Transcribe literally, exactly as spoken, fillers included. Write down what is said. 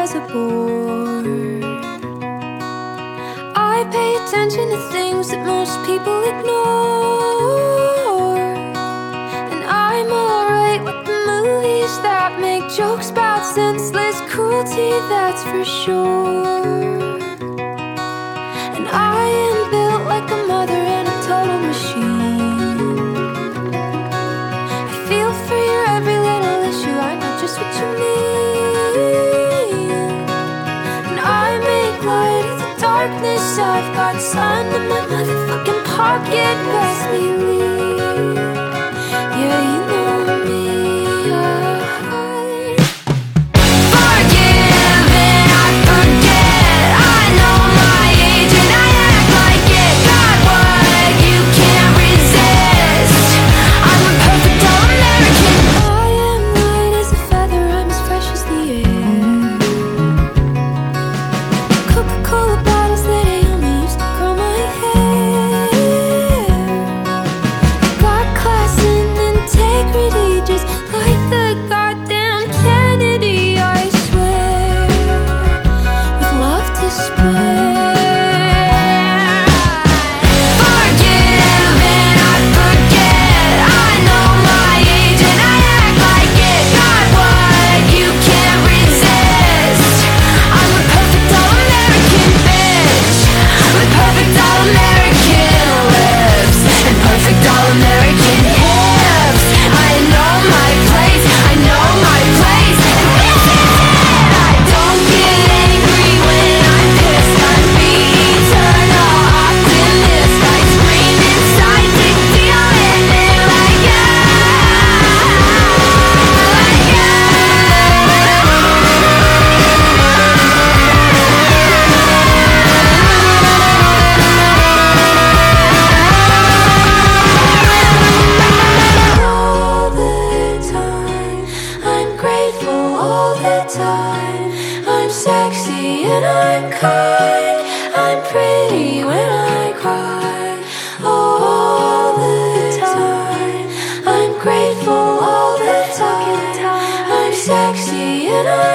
as a bore. I pay attention to things that most people ignore, and I'm alright with the movies that make jokes about senseless cruelty, that's for sure. And I am built like a mother in a total machine. I feel for your every little issue, I know just what you mean. And I make light of the darkness, I've got sun in my motherfucking pocket, best believe. Yeah, you know me, I forgive and I forget. I know my age and I act like it. Got what you can't resist. I'm a perfect all-American. I am light as a feather, I'm as fresh as the air. Coca-Cola bottles that I only used to curl my hair. Got class and integrity, just like the goddamn Kennedy, I swear, with love to spare. Forgive and I forget. I know my age and I act like it. Got what you can't resist. I'm a perfect all-American bitch with perfect all-American lips and perfect all-American hips. I know my place, I know my place, and this is it. I don't get angry when I'm pissed. I'm the eternal optimist. I scream inside to feel it like all the time. I'm grateful all the time. I'm sexy and I'm kind. I'm pretty when I cry. All the time. I'm grateful all the time. I'm sexy and I'm